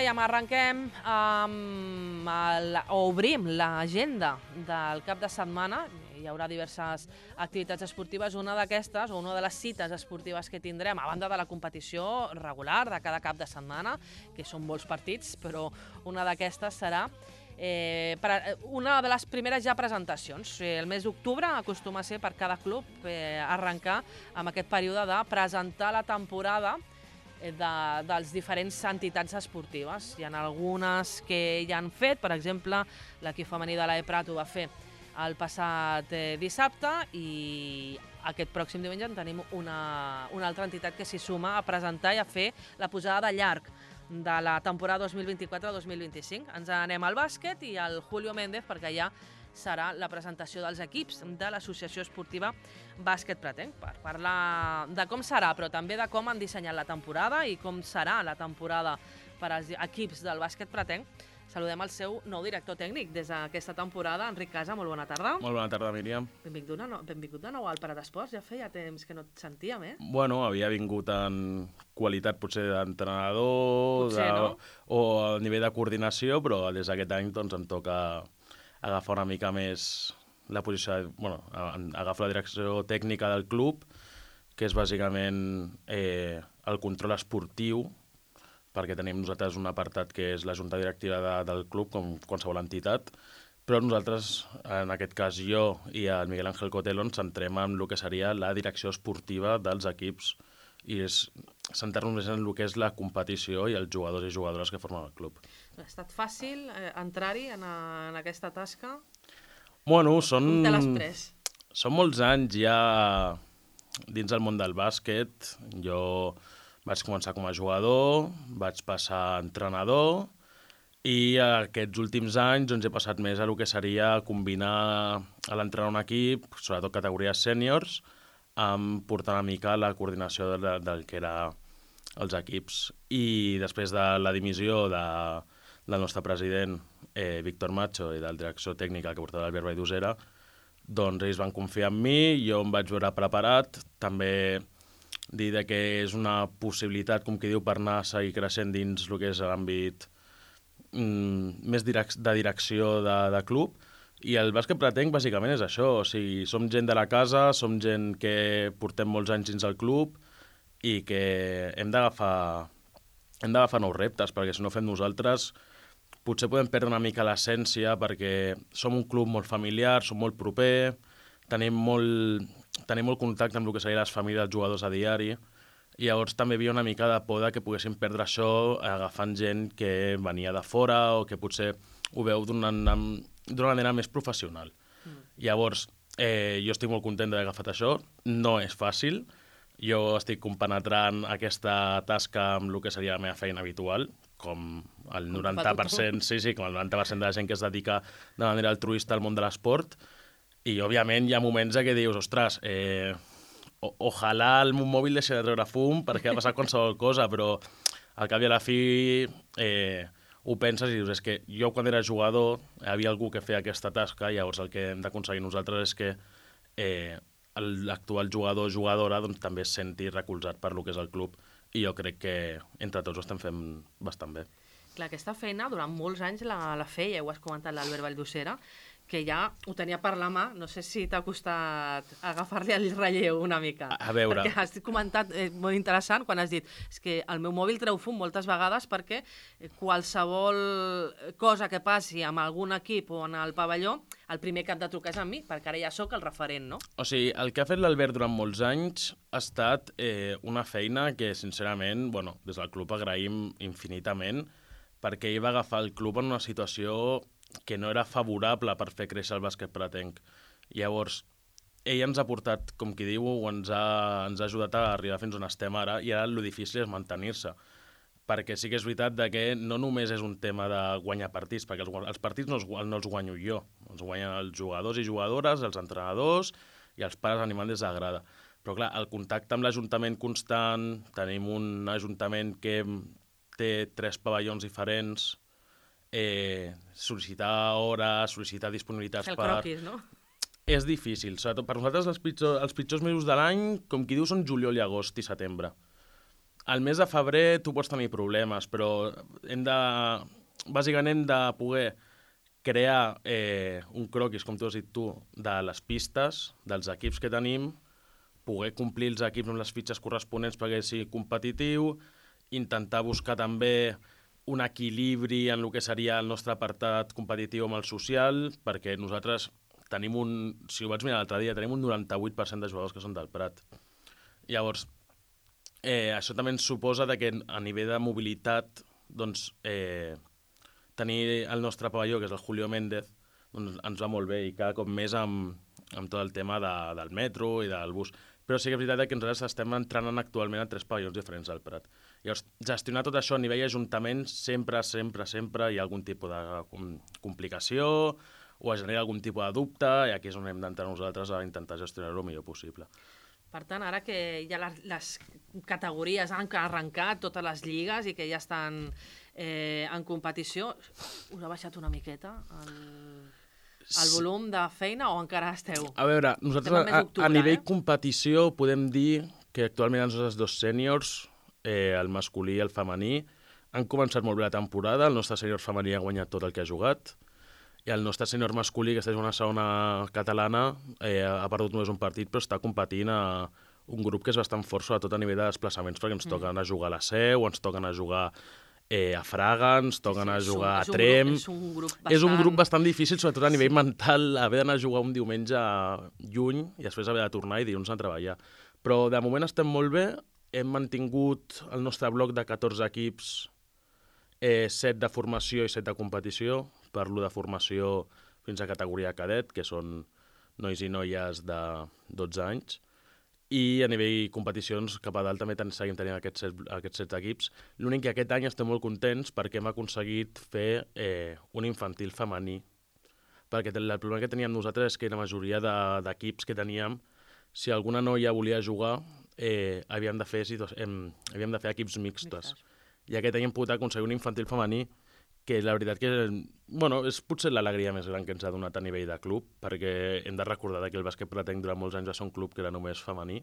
dèiem, arrenquem o obrim l'agenda del cap de setmana. Hi haurà diverses activitats esportives. Una d'aquestes, o una de les cites esportives que tindrem, a banda de la competició regular de cada cap de setmana, que són molts partits, però una d'aquestes serà una de les primeres ja presentacions. El mes d'octubre acostuma a ser per cada club arrencar amb aquest període de presentar la temporada dels diferents entitats esportives. Hi ha algunes que ja han fet, per exemple, l'equip femení de l'Eprat ho va fer el passat dissabte i aquest pròxim diumenge en tenim una altra entitat que s'hi suma a presentar i a fer la posada de llarg de la temporada 2024-2025. Ens anem al bàsquet i al Julio Méndez perquè ja serà la presentació dels equips de l'Associació Esportiva Bàsquet Pratenc per parlar de com serà, però també de com han dissenyat la temporada i com serà la temporada per als equips del bàsquet pratenc. Saludem el seu nou director tècnic des d'aquesta temporada, Enric Casa. Molt bona tarda. Molt bona tarda, Míriam. Benvingut de nou al Prat Esports. Ja feia temps que no et sentíem, eh? Bueno, havia vingut en qualitat potser d'entrenador o a nivell de coordinació, però des d'aquest any doncs, em toca agafar una mica més la posició, agafar la direcció tècnica del club, que és bàsicament el control esportiu, perquè tenim nosaltres un apartat que és la junta directiva del club, com qualsevol entitat, però nosaltres, en aquest cas jo i el Miguel Ángel Cotelo, ens centrem en el que seria la direcció esportiva dels equips i és centrar-nos més en el que és la competició i els jugadors i jugadores que formen el club. Ha estat fàcil entrar-hi en aquesta tasca? Bueno, Com te l'has pres? Són molts anys ja dins el món del bàsquet. Jo vaig començar com a jugador, vaig passar a entrenador i aquests últims anys doncs, he passat més a el que seria combinar l'entrenar un equip, sobretot categories sèniors, amb portar una mica la coordinació del que eren els equips. I després de la dimissió del nostre president, Víctor Macho, i de la direcció tècnica que portava l'Albert Valldossera, doncs ells van confiar en mi, jo em vaig veure preparat, també dir que és una possibilitat, com qui diu, per anar a seguir creixent dins el que és l'àmbit més de direcció de club. I el bàsquet pratenc bàsicament és això, o sigui, som gent de la casa, som gent que portem molts anys dins el club i que hem d'agafar nous reptes, perquè si no fem nosaltres potser podem perdre una mica l'essència, perquè som un club molt familiar, som molt proper, tenim molt contacte amb el que seria les famílies dels jugadors a diari, i llavors també hi havia una mica de por que poguéssim perdre això agafant gent que venia de fora o que potser ho veu d'una manera més professional. Llavors, jo estic molt content d'haver agafat això, no és fàcil, jo estic compenetrant aquesta tasca amb el que seria la meva feina habitual, com el 90%, com el 90% de la gent que es dedica de manera altruista al món de l'esport. I, òbviament, hi ha moments en què dius, ostres, ojalà el meu mòbil deixi de treure fum perquè ha passat qualsevol cosa, però al cap i a la fi ho penses i dius, és que jo quan era jugador hi havia algú que feia aquesta tasca i llavors el que hem d'aconseguir nosaltres és que l'actual jugador o jugadora doncs, també es senti recolzat per lo que és el club i jo crec que entre tots ho estem fent bastant bé. Clar, aquesta feina durant molts anys la feia, ho has comentat l'Albert Valldossera, que ja ho tenia per la mà, no sé si t'ha costat agafar-li el relleu una mica. A veure. Perquè has comentat, molt interessant, quan has dit és que el meu mòbil treu fum moltes vegades perquè qualsevol cosa que passi amb algun equip o en el pavelló, el primer que et de trucar és amb mi, perquè ara ja sóc el referent, no? O sigui, el que ha fet l'Albert durant molts anys ha estat una feina que, sincerament, des del club agraïm infinitament, perquè ell va agafar el club en una situació que no era favorable per fer créixer el bàsquet pratenc. Llavors, ell ens ha portat, com qui diu, ens ha ajudat a arribar fins on estem ara, i ara el difícil és mantenir-se. Perquè sí que és veritat que no només és un tema de guanyar partits, perquè els partits no els guanyo jo, els guanyen els jugadors i jugadores, els entrenadors i els pares animant des de la grada. Però clar, el contacte amb l'Ajuntament constant, tenim un Ajuntament que té 3 pavellons diferents, sol·licitar hores, sol·licitar disponibilitats el croquis, no? És difícil. Sobretot per nosaltres els pitjors mesos de l'any, com qui diu, són juliol i agost i setembre. al mes de febrer tu pots tenir problemes, però bàsicament hem de poder crear un croquis, com tu has dit tu, de les pistes, dels equips que tenim, poder complir els equips amb les fitxes corresponents perquè sigui competitiu, intentar buscar també un equilibri en el que seria el nostre apartat competitiu amb el social, perquè nosaltres tenim si ho vaig mirar l'altre dia, tenim un 98% de jugadors que són del Prat. Llavors, això també ens suposa que a nivell de mobilitat, doncs, tenir el nostre pavelló, que és el Julio Méndez, doncs ens va molt bé i cada cop més amb tot el tema del metro i del bus. Però sí que és veritat que nosaltres estem entrenant actualment a 3 pavellons diferents al Prat. Llavors, gestionar tot això a nivell ajuntament sempre hi ha algun tipus de complicació o es genera algun tipus de dubte i aquí és on hem d'entrar nosaltres a intentar gestionar-ho el millor possible. Per tant, ara que ja les categories han arrencat, totes les lligues, i que ja estan en competició, us ha baixat una miqueta el volum de feina o encara esteu? A veure, nosaltres a nivell competició podem dir que actualment els nostres 2 sèniors, el masculí i el femení, han començat molt bé la temporada. El nostre sènior femení ha guanyat tot el que ha jugat i el nostre sènior masculí, que està jugant a segona catalana, ha perdut només un partit, però està competint a un grup que és bastant fort, sobretot a nivell de desplaçaments, perquè ens toquen a jugar a la Seu, ens toquen a jugar a Fraga, ens toquen a jugar a Tremp. És un grup bastant difícil, sobretot a nivell mental, haver d'anar a jugar un diumenge lluny i després haver de tornar i dilluns a treballar. Però de moment estem molt bé, hem mantingut el nostre bloc de 14 equips, 7 de formació i 7 de competició. Parlo de formació fins a categoria cadet, que són nois i noies de 12 anys. I a nivell competicions cap a dalt també seguim tenint aquests 7 equips. L'únic que aquest any estem molt contents perquè hem aconseguit fer un infantil femení. Perquè el problema que teníem nosaltres és que la majoria d'equips que teníem, si alguna noia volia jugar, havíem de fer equips mixtes. I aquest any hem pogut aconseguir un infantil femení que la veritat que és potser l'alegria més gran que ens ha donat a nivell de club, perquè hem de recordar que el bàsquet Pratenc durant molts anys va ser un club que era només femení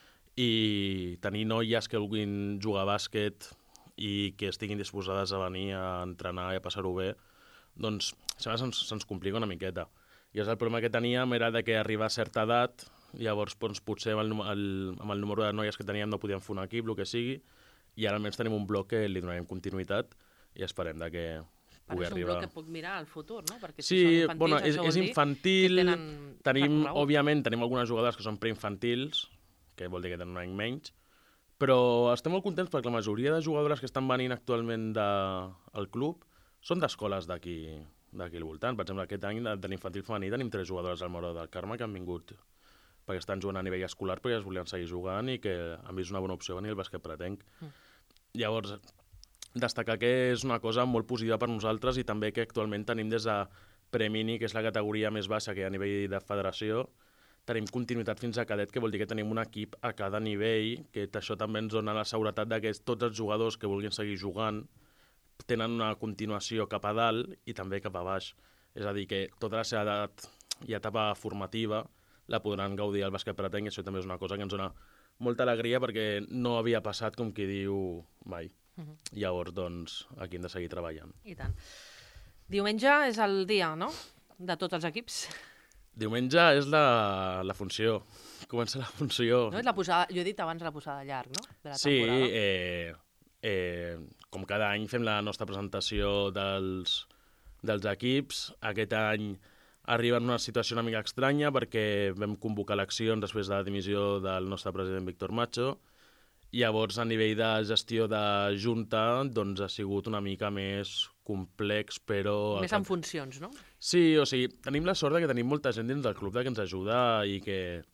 i tenir noies que vulguin jugar a bàsquet i que estiguin disposades a venir a entrenar i a passar-ho bé, doncs se'ns complica una miqueta. I el problema que teníem era que arribar a certa edat, llavors potser amb el número de noies que teníem no podíem fer un equip, el que sigui, i ara almenys tenim un bloc que li donarem continuïtat i esperem que pugui arribar. És un bloc que puc mirar al futur, no? Perquè sí, és infantil. Òbviament tenim algunes jugadores que són preinfantils, que vol dir que tenen un any menys, però estem molt contents perquè la majoria de jugadores que estan venint actualment al club són d'escoles d'aquí al voltant. Per exemple, aquest any de l'infantil femení tenim 3 jugadores al Moro del Carme que han vingut perquè estan jugant a nivell escolar perquè es volien seguir jugant i que han vist una bona opció venir al bàsquet Pratenc. Llavors, destacar que és una cosa molt positiva per nosaltres i també que actualment tenim des de Premini, que és la categoria més baixa que hi ha a nivell de federació, tenim continuïtat fins a cadet, que vol dir que tenim un equip a cada nivell, que això també ens dona la seguretat que tots els jugadors que vulguin seguir jugant tenen una continuació cap a dalt i també cap a baix. És a dir, que tota la seva edat i etapa formativa la podran gaudir al bàsquet Pratenc i això també és una cosa que ens dona molta alegria perquè no havia passat, com qui diu, mai. Llavors, doncs, aquí hem de seguir treballant. I tant. Diumenge és el dia, no?, de tots els equips. Diumenge és la funció. Comença la funció. No, és la posada, jo he dit abans la posada llarg, no?, de la temporada. Sí, com cada any fem la nostra presentació dels equips. Aquest any arriba en una situació una mica estranya perquè vam convocar eleccions després de la dimissió del nostre president Víctor Macho. Llavors, a nivell de gestió de junta, doncs ha sigut una mica més complex, però... Més en funcions, no? Sí, o sigui, tenim la sort que tenim molta gent dins del club que ens ajuda i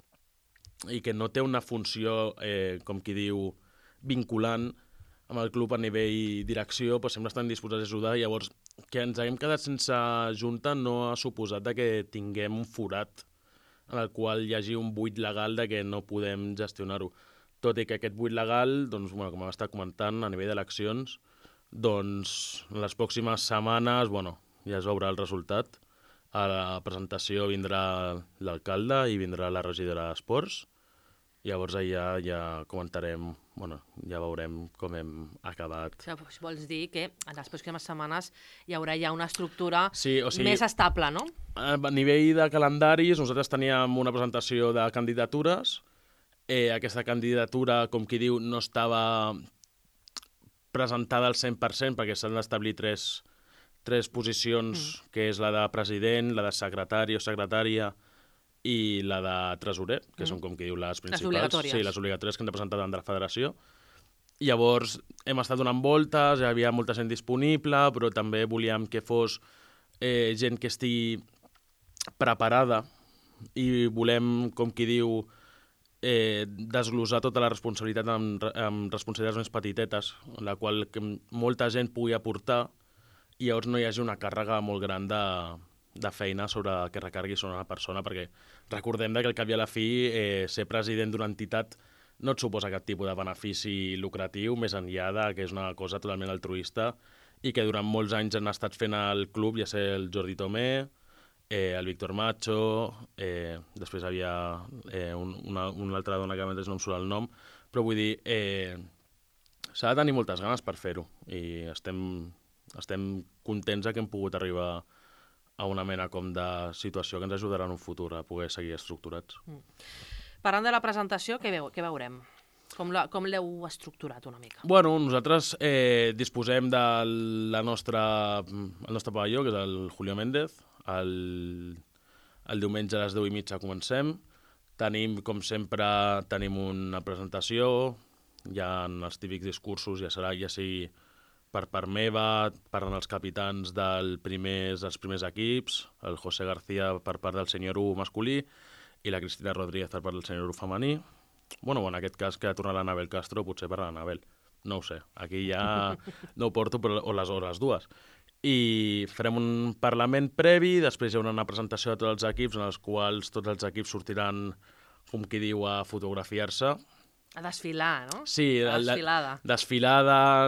que no té una funció, com qui diu, vinculant amb el club a nivell direcció, però sempre estan disposats a ajudar. Llavors, que ens haguem quedat sense junta no ha suposat que tinguem un forat en el qual hi hagi un buit legal que no podem gestionar-ho. Tot i que aquest buit legal, doncs, com hem estat comentant, a nivell d'eleccions, doncs, en les pròximes setmanes, ja es veurà el resultat. A la presentació vindrà l'alcalde i vindrà la regidora d'Esports. Llavors allà ja comentarem bueno, ja veurem com hem acabat. Vols dir que en les pròximes setmanes hi haurà ja una estructura Sí, o sigui, més estable, no? a nivell de calendaris, nosaltres teníem una presentació de candidatures. Aquesta candidatura, com qui diu, no estava presentada al 100% perquè s'han d'establir tres posicions, que és la de president, la de secretari o secretària i la de tresorer, que són, com qui diu, les principals. Les obligatòries. Sí, les obligatòries que hem de presentar davant de la federació. I llavors hem estat donant voltes, hi havia molta gent disponible, però també volíem que fos gent que estigui preparada i volem, com qui diu, desglossar tota la responsabilitat amb responsabilitats més petitetes, en la qual molta gent pugui aportar i llavors no hi hagi una càrrega molt gran de feina que recargui sobre una persona, perquè recordem que al cap i a la fi ser president d'una entitat no et suposa cap tipus de benefici lucratiu, més enllà que és una cosa totalment altruista i que durant molts anys han estat fent el club, ja sé el Jordi Tomé, el Víctor Macho, després hi havia una altra dona que no em surt el nom, però vull dir, s'ha de tenir moltes ganes per fer-ho i estem contents que hem pogut arribar a una mena com de situació que ens ajudarà en un futur a poder seguir estructurats. Parlant de la presentació, què veurem? Com l'heu estructurat una mica? Bueno, nosaltres disposem del nostre pavelló, que és el Julio Méndez. El diumenge a les 10:30 comencem. Com sempre, tenim una presentació, hi ha els típics discursos, ja sigui per part meva, parlen els capitans dels primers equips, el José García per part del senyor U masculí i la Cristina Rodríguez per part del senyor U femení. Bueno, en aquest cas que ha tornat l'Anabel Castro, potser per l'Anabel. No ho sé, aquí ja no ho porto, però o les dues. I farem un parlament previ, després hi haurà una presentació de tots els equips, en els quals tots els equips sortiran, com qui diu, a fotografiar-se. A desfilar, no? Sí, desfilada. Desfilada,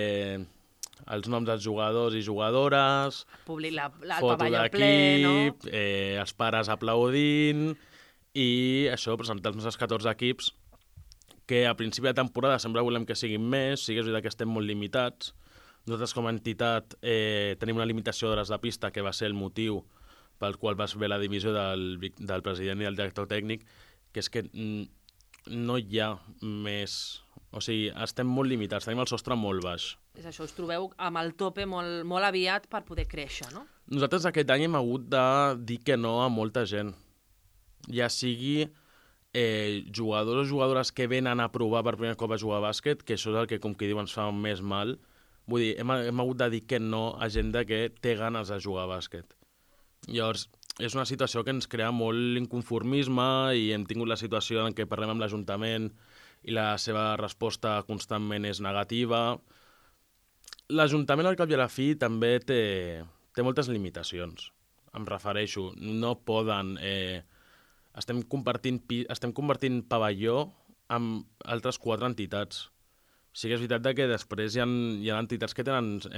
els noms dels jugadors i jugadores, el foto pavelló ple, no? Els pares aplaudint i això, presentar els nostres 14 equips, que a principi de temporada sempre volem que siguin més, sí que és veritat que estem molt limitats. Nosaltres com a entitat tenim una limitació d'hores de pista, que va ser el motiu pel qual va haver la divisió del president i del director tècnic, que és que no hi ha més... O sigui, estem molt limitats, tenim el sostre molt baix. És això, us trobeu amb el tope molt aviat per poder créixer, no? Nosaltres aquest any hem hagut de dir que no a molta gent. Ja sigui jugadors o jugadores que venen a provar per primer cop a jugar a bàsquet, que això és el que, com qui diu, ens fa més mal. Vull dir, hem hagut de dir que no a gent que té ganes de jugar a bàsquet. Llavors, és una situació que ens crea molt inconformisme i hem tingut la situació en què parlem amb l'Ajuntament i la seva resposta constantment és negativa. L'Ajuntament, al cap i a la fi, també té moltes limitacions. Em refereixo, no poden... Estem compartint pavelló amb altres 4 entitats. Sí que és veritat que després hi ha entitats que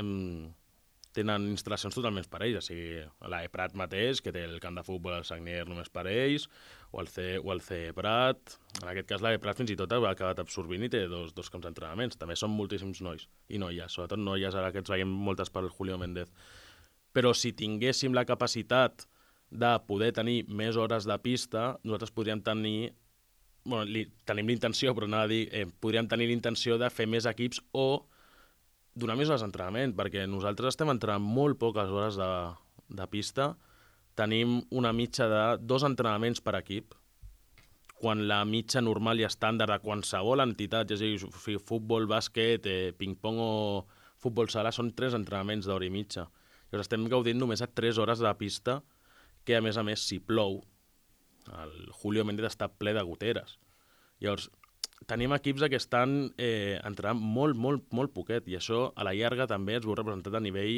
tenen instal·lacions totalment per ells, o sigui, l'E-Prat mateix, que té el camp de futbol al Sagnier només per ells, o el C-Prat. En aquest cas, l'E-Prat fins i tot ha acabat absorbint i té dos camps d'entrenaments. També són moltíssims nois i noies, sobretot noies, ara que ens veiem moltes per Julio Méndez. Però si tinguéssim la capacitat de poder tenir més hores de pista, nosaltres podríem tenir... Bueno, tenim l'intenció, però anava a dir, podríem tenir l'intenció de fer més equips o donar més hores d'entrenament, perquè nosaltres estem entrenant molt poques hores de pista. Tenim una mitja de 2 entrenaments per equip, quan la mitja normal i estàndard de qualsevol entitat, ja sigui futbol, bàsquet, ping-pong o futbol sala, són 3 entrenaments d'hora i mitja. Llavors estem gaudint només a 3 hores de pista, que a més, si plou, el Julio Méndez està ple de goteres. Llavors, tenim equips que estan entrenant molt, molt, molt poquet, i això a la llarga també es veu representat a nivell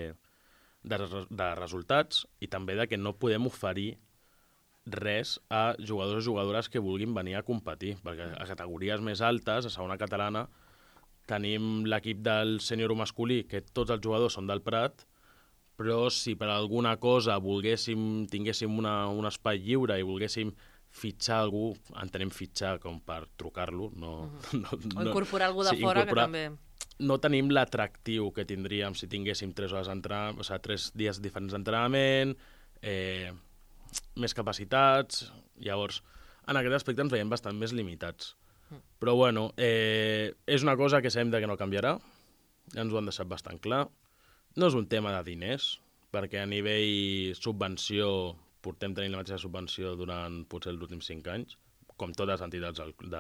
de resultats i també de que no podem oferir res a jugadors o jugadores que vulguin venir a competir, perquè a categories més altes, a segona catalana, tenim l'equip del sènior masculí, que tots els jugadors són del Prat, però si per alguna cosa tinguéssim un espai lliure i volguéssim fitxar algú, entenem fitxar com per trucar-lo, no... O incorporar algú de fora que també... No tenim l'atractiu que tindríem si tinguéssim 3 hores d'entrenament, o sigui, 3 dies diferents d'entrenament, més capacitats, llavors en aquest aspecte ens veiem bastant més limitats. Però bueno, és una cosa que sabem que no canviarà, ja ens ho han deixat bastant clar. No és un tema de diners, perquè a nivell subvenció portem tenint la mateixa subvenció durant potser els últims 5 anys, com totes les entitats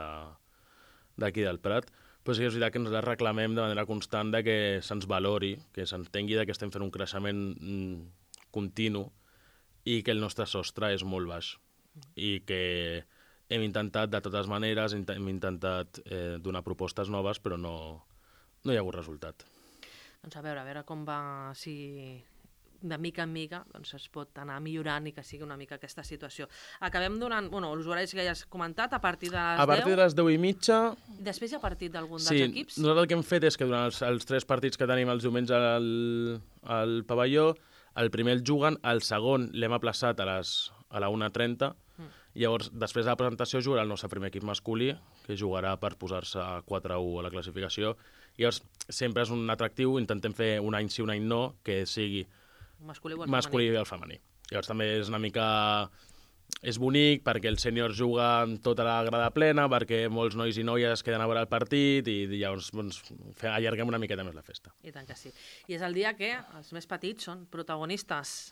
d'aquí del Prat, però sí que és veritat que ens la reclamem de manera constant de que se'ns valori, que s'entengui que estem fent un creixement continu i que el nostre sostre és molt baix i que hem intentat de totes maneres, hem intentat donar propostes noves, però no hi ha hagut resultat. Doncs a veure com va, si de mica en mica doncs es pot anar millorant i que sigui una mica aquesta situació. Acabem donant, els horaris que ja has comentat, a partir de les 10. A partir de les 10:30... Després hi ha partit d'algun dels equips? Sí, nosaltres el que hem fet és que durant els 3 partits que tenim els diumenges al pavelló, el primer el juguen, el segon l'hem aplaçat a la 1:30, llavors després de la presentació jugarà el nostre primer equip masculí, que jugarà per posar-se a 4-1 a la classificació. Llavors sempre és un atractiu, intentem fer un any sí, un any no, que sigui masculí i el femení. Llavors també és una mica... És bonic perquè els sèniors juguen tota la grada plena, perquè molts nois i noies queden a veure el partit i llavors allarguem una miqueta més la festa. I tant que sí. I és el dia que els més petits són protagonistes.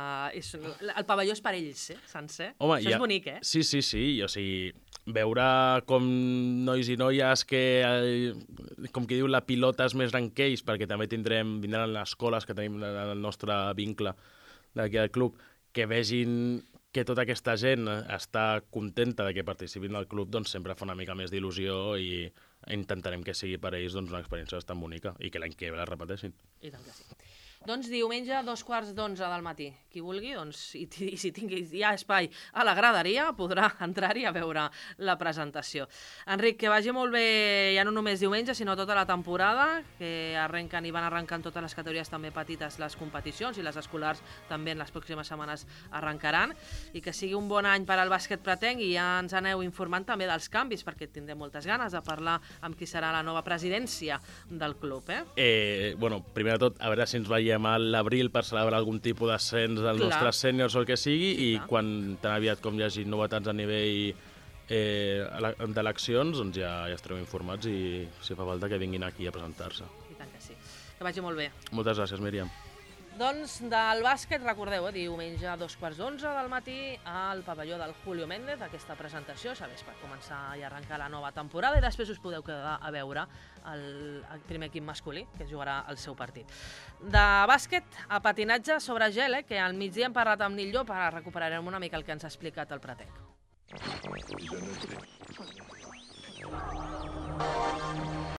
El pavelló és per ells, sencer. Home, això és bonic, Sí. O sigui, veure com nois i noies que, com que diu, la pilota és més gran que ells, perquè també vindran les escoles que tenim el nostre vincle d'aquí al club, que vegin que tota aquesta gent està contenta de que participin del club, doncs sempre fa una mica més d'il·lusió i intentarem que sigui per ells una experiència bastant bonica i que l'any que ve la repeteixin. I tant que sí. Doncs diumenge, 11:15 del matí. Qui vulgui, i si tingui ja espai a la graderia, podrà entrar-hi a veure la presentació. Enric, que vagi molt bé ja no només diumenge, sinó tota la temporada, que arrenquen i van arrencant totes les categories també petites les competicions i les escolars també en les pròximes setmanes arrencaran, i que sigui un bon any per al bàsquet pratenc i ja ens aneu informant també dels canvis, perquè tindrem moltes ganes de parlar amb qui serà la nova presidència del club. Primer de tot, a veure si ens veiem a l'abril per celebrar algun tipus d'ascens dels nostres sèniors o el que sigui, i quan tan aviat com hi hagi novetats a nivell d'eleccions, doncs ja estareu informats i si fa falta que vinguin aquí a presentar-se. I tant que sí. Que vagi molt bé. Moltes gràcies, Míriam. Doncs del bàsquet, recordeu, diumenge a 11:15 del matí al pavelló del Julio Méndez, aquesta presentació, sabés, per començar i arrencar la nova temporada, i després us podeu quedar a veure el primer equip masculí, que jugarà el seu partit. De bàsquet a patinatge sobre gel, que al migdia hem parlat amb Nil Llop, ara recuperarem una mica el que ens ha explicat el Pratenc.